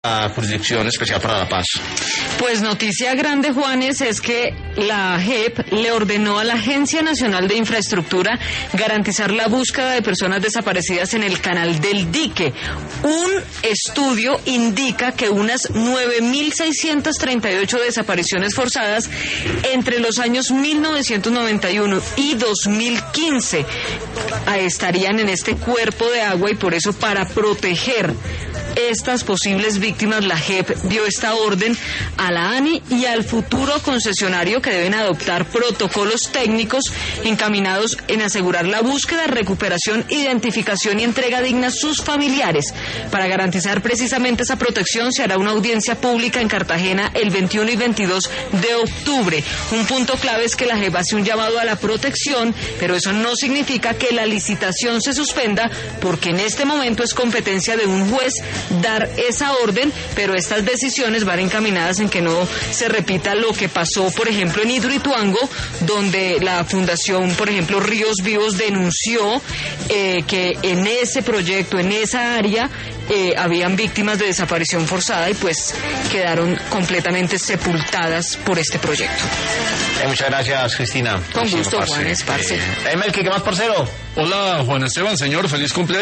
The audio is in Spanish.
la Jurisdicción Especial para la Paz? Pues noticia grande, Juanes, es que la JEP le ordenó a la Agencia Nacional de Infraestructura garantizar la búsqueda de personas desaparecidas en el Canal del Dique. Un estudio indica que unas 9.638 desapariciones forzadas entre los años 1991 y 2015 estarían en este cuerpo de agua, y por eso, para proteger estas posibles víctimas, la JEP dio esta orden a la ANI y al futuro concesionario, que deben adoptar protocolos técnicos encaminados en asegurar la búsqueda, recuperación, identificación y entrega digna a sus familiares. Para garantizar precisamente esa protección, se hará una audiencia pública en Cartagena el 21 y 22 de octubre. Un punto clave es que la JEP hace un llamado a la protección, pero eso no significa que la licitación se suspenda, porque en este momento es competencia de un juez dar esa orden, pero estas decisiones van encaminadas en que no se repita lo que pasó, por ejemplo, en Hidroituango, donde la Fundación, por ejemplo, Ríos Vivos, denunció que en ese proyecto, en esa área, habían víctimas de desaparición forzada, y pues quedaron completamente sepultadas por este proyecto. Muchas gracias, Cristina. Con gusto, Juan Esparce. Melqui, ¿qué más, parcero? Hola, Juan Esteban, señor, feliz cumpleaños.